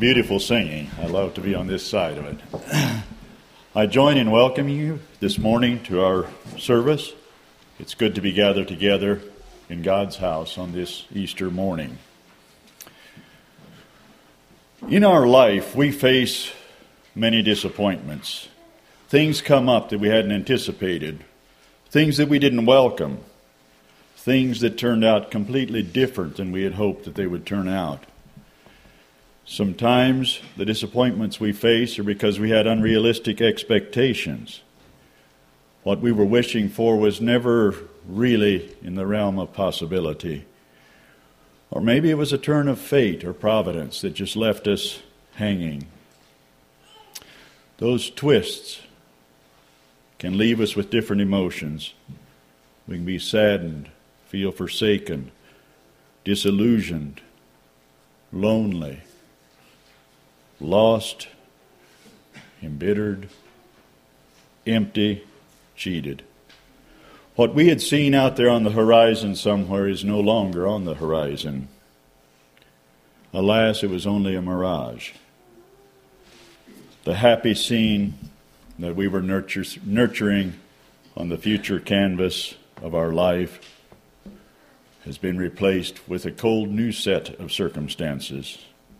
Beautiful singing. I love to be on this side of it. I join in welcoming you this morning to our service. It's good to be gathered together in God's house on this Easter morning. In our life, we face many disappointments. Things come up that we hadn't anticipated. Things that we didn't welcome. Things that turned out completely different than we had hoped that they would turn out. Sometimes the disappointments we face are because we had unrealistic expectations. What we were wishing for was never really in the realm of possibility. Or maybe it was a turn of fate or providence that just left us hanging. Those twists can leave us with different emotions. We can be saddened, feel forsaken, disillusioned, lonely, lost, embittered, empty, cheated. What we had seen out there on the horizon somewhere is no longer on the horizon. Alas, it was only a mirage. The happy scene that we were nurturing on the future canvas of our life has been replaced with a cold new set of circumstances.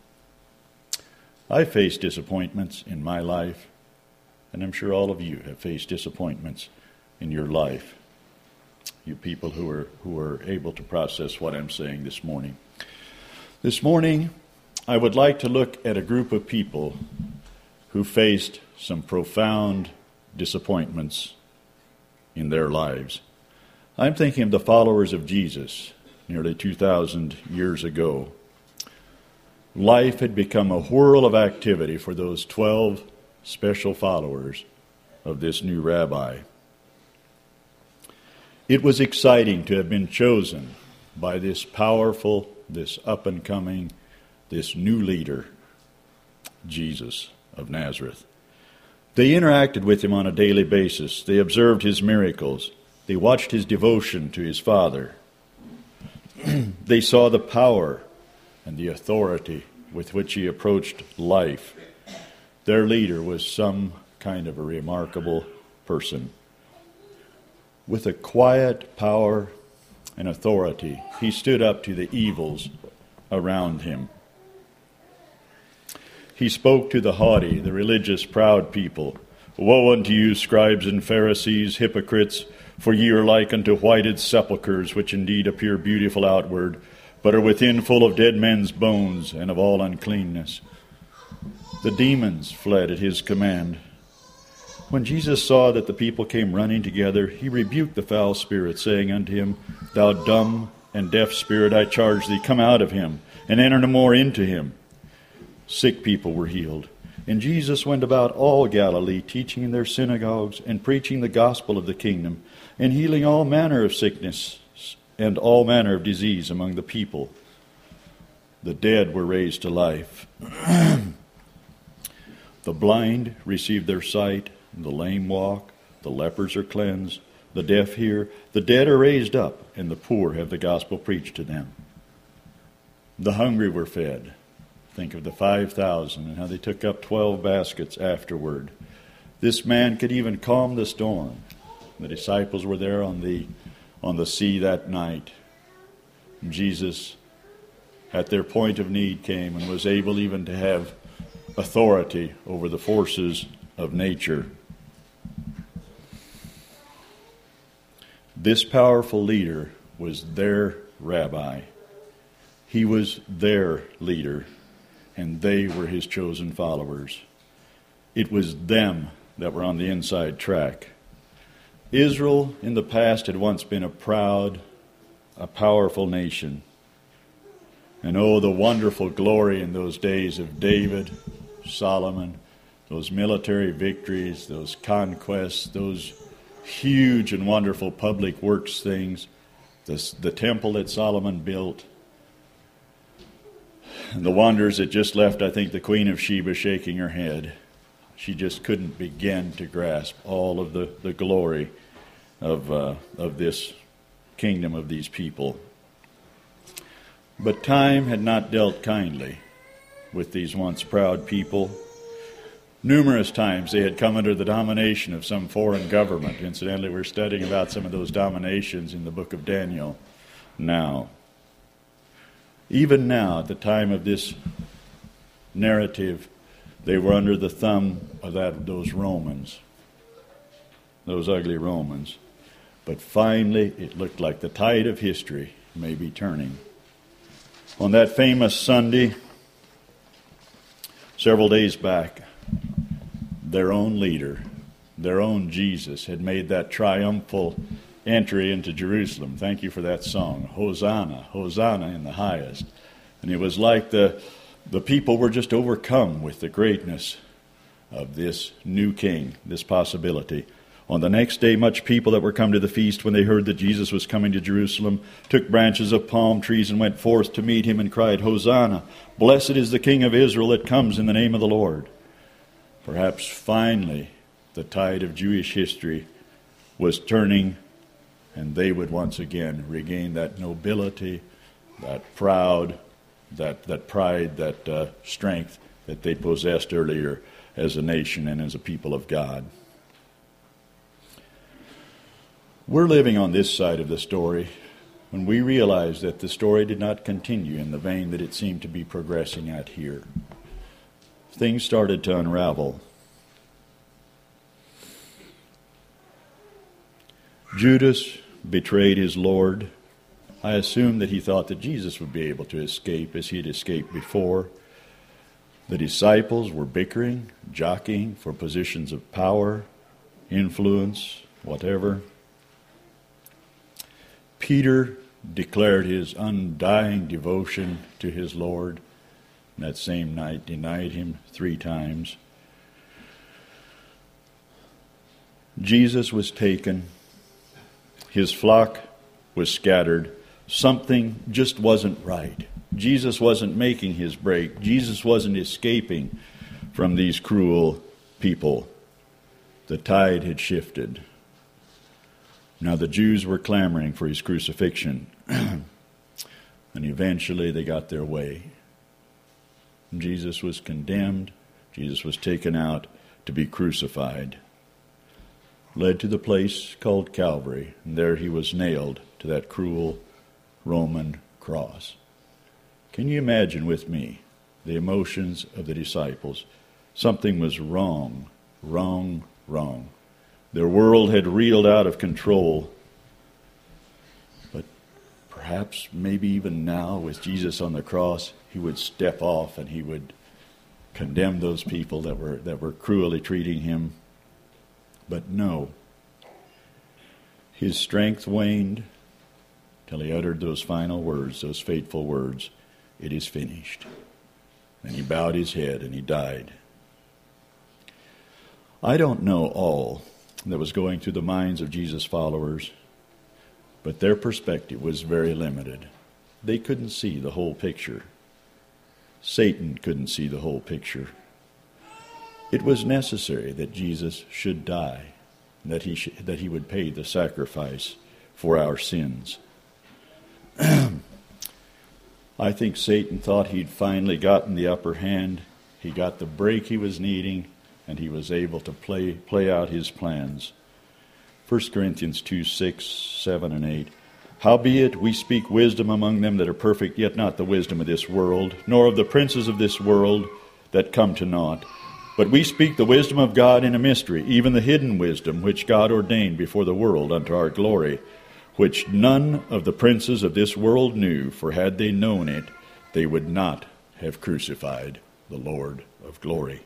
I faced disappointments in my life, and I'm sure all of you have faced disappointments in your life. You people who are able to process what I'm saying this morning. This morning, I would like to look at a group of people who faced some profound disappointments in their lives. I'm thinking of the followers of Jesus nearly 2,000 years ago. Life had become a whirl of activity for those 12 special followers of this new rabbi. It was exciting to have been chosen by this powerful, this up-and-coming, this new leader, Jesus of Nazareth. They interacted with him on a daily basis. They observed his miracles. They watched his devotion to his Father. They saw the power and the authority with which he approached life. Their leader was some kind of a remarkable person. With a quiet power and authority, he stood up to the evils around him. He spoke to the haughty, the religious, proud people. Woe unto you, scribes and Pharisees, hypocrites, for ye are like unto whited sepulchres, which indeed appear beautiful outward, but are within full of dead men's bones and of all uncleanness. The demons fled at his command. When Jesus saw that the people came running together, he rebuked the foul spirit, saying unto him, Thou dumb and deaf spirit, I charge thee, come out of him, and enter no more into him. Sick people were healed. And Jesus went about all Galilee, teaching in their synagogues, and preaching the gospel of the kingdom, and healing all manner of sickness and all manner of disease among the people. The dead were raised to life. The blind received their sight, the lame walk, the lepers are cleansed, the deaf hear, the dead are raised up, and the poor have the gospel preached to them. The hungry were fed. Think of the 5,000 and how they took up 12 baskets afterward. This man could even calm the storm. The disciples were there on the sea that night. Jesus, at their point of need, came and was able even to have authority over the forces of nature. This powerful leader was their rabbi. He was their leader, and they were his chosen followers. It was them that were on the inside track. Israel in the past had once been a proud, a powerful nation. And oh, the wonderful glory in those days of David, Solomon, those military victories, those conquests, those huge and wonderful public works things, the temple that Solomon built, and the wonders that just left, I think, the Queen of Sheba shaking her head. She just couldn't begin to grasp all of the glory of this kingdom of these people. But time had not dealt kindly. with these once proud people. Numerous times they had come under the domination of some foreign government. Incidentally, we're studying about some of those dominations in the book of Daniel now. Even now, at the time of this narrative, they were under the thumb of those Romans, those ugly Romans. But finally, it looked like the tide of history may be turning. On that famous Sunday, several days back, their own leader, their own Jesus, had made that triumphal entry into Jerusalem. Thank you for that song. Hosanna, Hosanna in the highest. And it was like the people were just overcome with the greatness of this new king, this possibility. On the next day, much people that were come to the feast, when they heard that Jesus was coming to Jerusalem, took branches of palm trees and went forth to meet him and cried, Hosanna, blessed is the King of Israel that comes in the name of the Lord. Perhaps finally the tide of Jewish history was turning, and they would once again regain that nobility, that pride, that strength that they possessed earlier as a nation and as a people of God. We're living on this side of the story when we realize that the story did not continue in the vein that it seemed to be progressing at here. Things started to unravel. Judas betrayed his Lord. I assume that he thought that Jesus would be able to escape as he had escaped before. The disciples were bickering, jockeying for positions of power, influence, whatever. Peter declared his undying devotion to his Lord. That same night denied him 3 times. Jesus was taken. His flock was scattered. Something just wasn't right. Jesus wasn't making his break. Jesus wasn't escaping from these cruel people. The tide had shifted. Now the Jews were clamoring for his crucifixion. And eventually they got their way. Jesus was condemned. Jesus was taken out to be crucified. Led to the place called Calvary. And there he was nailed to that cruel Roman cross. Can you imagine with me the emotions of the disciples? Something was wrong. Their world had reeled out of control. But perhaps, maybe even now, with Jesus on the cross, he would step off and he would condemn those people that were cruelly treating him. But no. His strength waned till he uttered those final words, those fateful words, "It is finished." And he bowed his head and he died. I don't know all that was going through the minds of Jesus' followers, but their perspective was very limited. They couldn't see the whole picture. Satan couldn't see the whole picture. It was necessary that Jesus should die, that he would pay the sacrifice for our sins. I think Satan thought he'd finally gotten the upper hand. He got the break he was needing, and he was able to play out his plans. 1 Corinthians 2, 6, 7, and 8. Howbeit we speak wisdom among them that are perfect, yet not the wisdom of this world, nor of the princes of this world that come to naught. But we speak the wisdom of God in a mystery, even the hidden wisdom which God ordained before the world unto our glory, which none of the princes of this world knew, for had they known it, they would not have crucified the Lord of glory.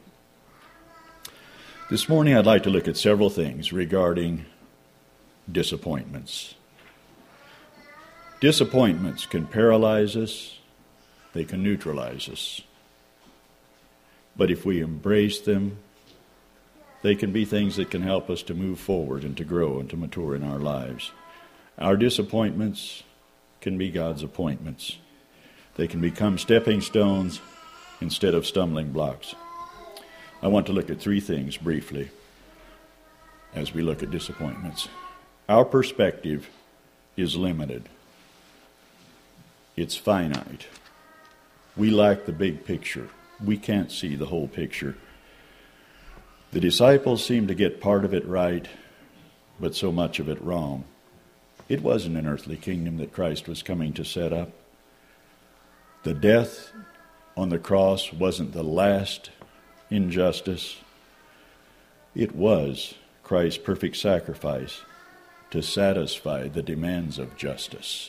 This morning I'd like to look at several things regarding disappointments. Disappointments can paralyze us, they can neutralize us. But if we embrace them, they can be things that can help us to move forward and to grow and to mature in our lives. Our disappointments can be God's appointments. They can become stepping stones instead of stumbling blocks. I want to look at 3 things briefly as we look at disappointments. Our perspective is limited. It's finite. We lack the big picture. We can't see the whole picture. The disciples seemed to get part of it right, but so much of it wrong. It wasn't an earthly kingdom that Christ was coming to set up. The death on the cross wasn't the last injustice. It was Christ's perfect sacrifice to satisfy the demands of justice.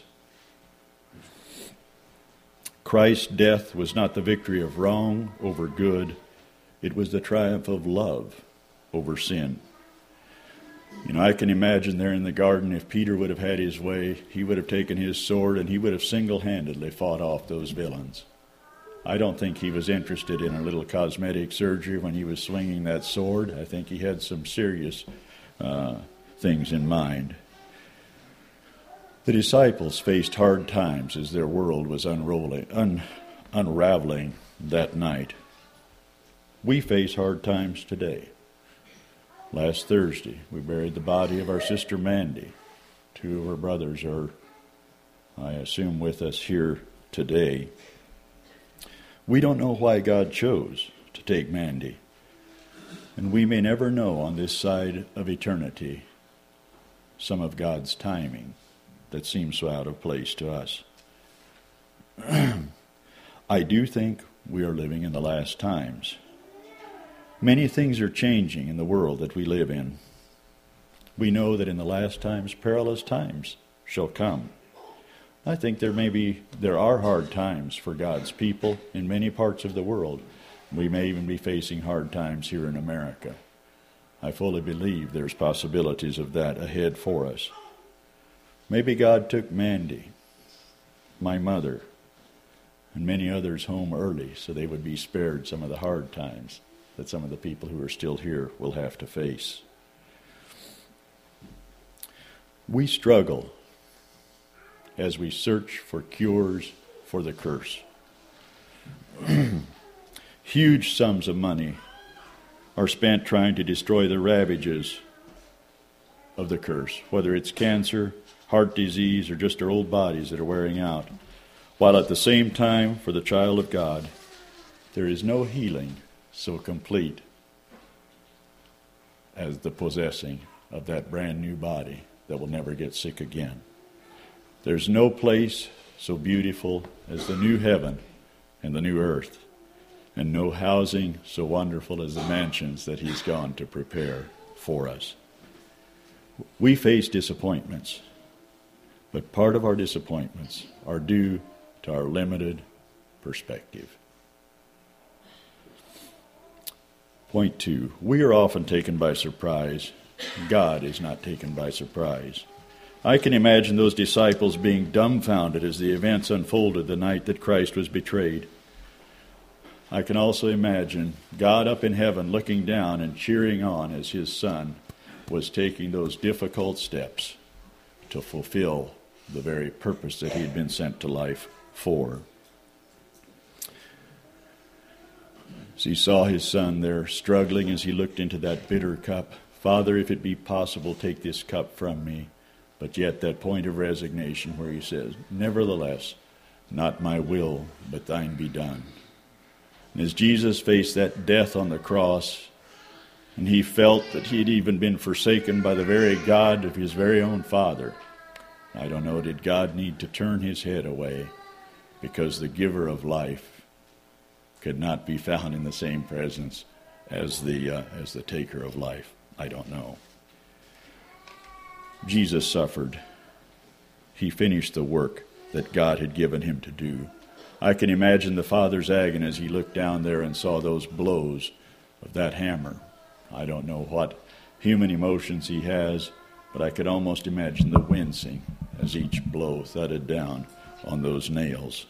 Christ's death was not the victory of wrong over good. It was the triumph of love over sin. I can imagine there in the garden, if Peter would have had his way, he would have taken his sword and he would have single-handedly fought off those villains. I don't think he was interested in a little cosmetic surgery when he was swinging that sword. I think he had some serious things in mind. The disciples faced hard times as their world was unraveling that night. We face hard times today. Last Thursday, we buried the body of our sister Mandy. 2 of her brothers are, I assume, with us here today. We don't know why God chose to take Mandy, and we may never know on this side of eternity some of God's timing that seems so out of place to us. I do think we are living in the last times. Many things are changing in the world that we live in. We know that in the last times, perilous times shall come. I think there are hard times for God's people in many parts of the world. We may even be facing hard times here in America. I fully believe there's possibilities of that ahead for us. Maybe God took Mandy, my mother, and many others home early so they would be spared some of the hard times that some of the people who are still here will have to face. We struggle as we search for cures for the curse. Huge sums of money are spent trying to destroy the ravages of the curse, whether it's cancer, heart disease, or just our old bodies that are wearing out. While at the same time, for the child of God, there is no healing so complete as the possessing of that brand new body that will never get sick again. There's no place so beautiful as the new heaven and the new earth, and no housing so wonderful as the mansions that He's gone to prepare for us. We face disappointments, but part of our disappointments are due to our limited perspective. Point 2, we are often taken by surprise. God is not taken by surprise. I can imagine those disciples being dumbfounded as the events unfolded the night that Christ was betrayed. I can also imagine God up in heaven looking down and cheering on as His Son was taking those difficult steps to fulfill the very purpose that He had been sent to life for. As He saw His Son there struggling as He looked into that bitter cup, Father, if it be possible, take this cup from me. But yet that point of resignation where He says, nevertheless, not my will, but thine be done. And as Jesus faced that death on the cross, and He felt that He had even been forsaken by the very God of His very own Father, I don't know, did God need to turn His head away because the giver of life could not be found in the same presence as the taker of life? I don't know. Jesus suffered. He finished the work that God had given Him to do. I can imagine the Father's agony as He looked down there and saw those blows of that hammer. I don't know what human emotions He has, but I could almost imagine the wincing as each blow thudded down on those nails.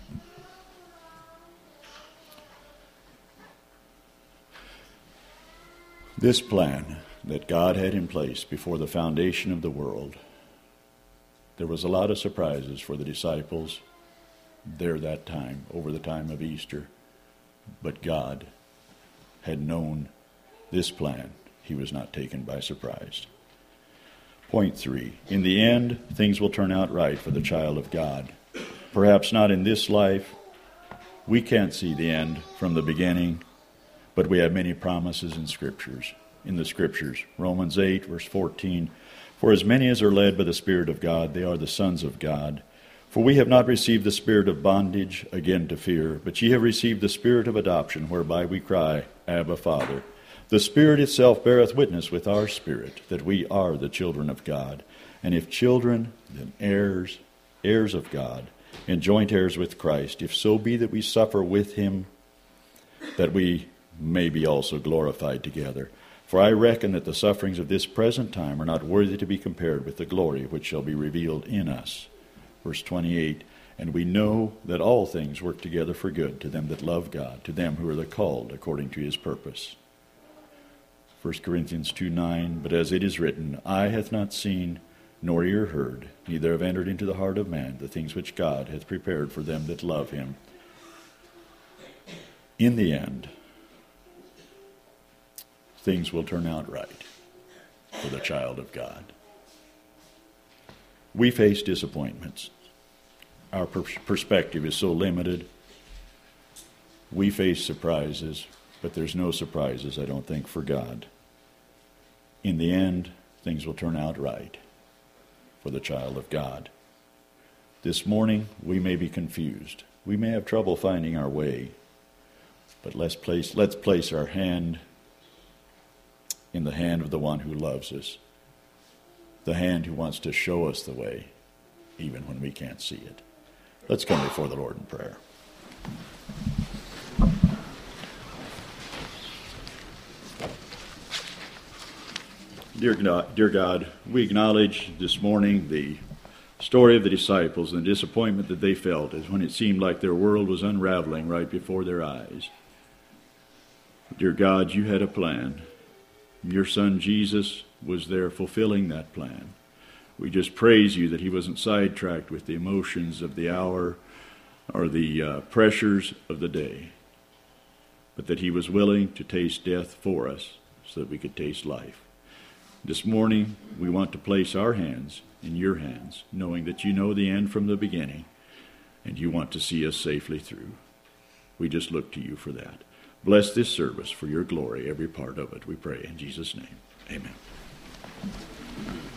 This plan that God had in place before the foundation of the world, there was a lot of surprises for the disciples there that time, over the time of Easter. But God had known this plan. He was not taken by surprise. Point 3. In the end, things will turn out right for the child of God. Perhaps not in this life, We can't see the end from the beginning, but we have many promises in the Scriptures. Romans 8, verse 14, "For as many as are led by the Spirit of God, they are the sons of God. For we have not received the spirit of bondage again to fear, but ye have received the Spirit of adoption, whereby we cry, Abba, Father. The Spirit itself beareth witness with our spirit that we are the children of God. And if children, then heirs, heirs of God, and joint heirs with Christ, if so be that we suffer with him, that we may be also glorified together. For I reckon that the sufferings of this present time are not worthy to be compared with the glory which shall be revealed in us." Verse 28, "And we know that all things work together for good to them that love God, to them who are the called according to his purpose." 1 Corinthians 2:9, "But as it is written, eye hath not seen, nor ear heard, neither have entered into the heart of man the things which God hath prepared for them that love him." In the end, things will turn out right for the child of God. We face disappointments. Our perspective is so limited. We face surprises, but there's no surprises, I don't think, for God. In the end, things will turn out right for the child of God. This morning, we may be confused. We may have trouble finding our way, but let's place our hand in the hand of the one who loves us, the hand who wants to show us the way, even when we can't see it. Let's come before the Lord in prayer. Dear God, we acknowledge this morning the story of the disciples and the disappointment that they felt as when it seemed like their world was unraveling right before their eyes. Dear God, you had a plan. Your son Jesus was there fulfilling that plan. We just praise you that he wasn't sidetracked with the emotions of the hour or the pressures of the day, but that he was willing to taste death for us so that we could taste life. This morning, we want to place our hands in your hands, knowing that you know the end from the beginning, and you want to see us safely through. We just look to you for that. Bless this service for your glory, every part of it, we pray in Jesus' name. Amen.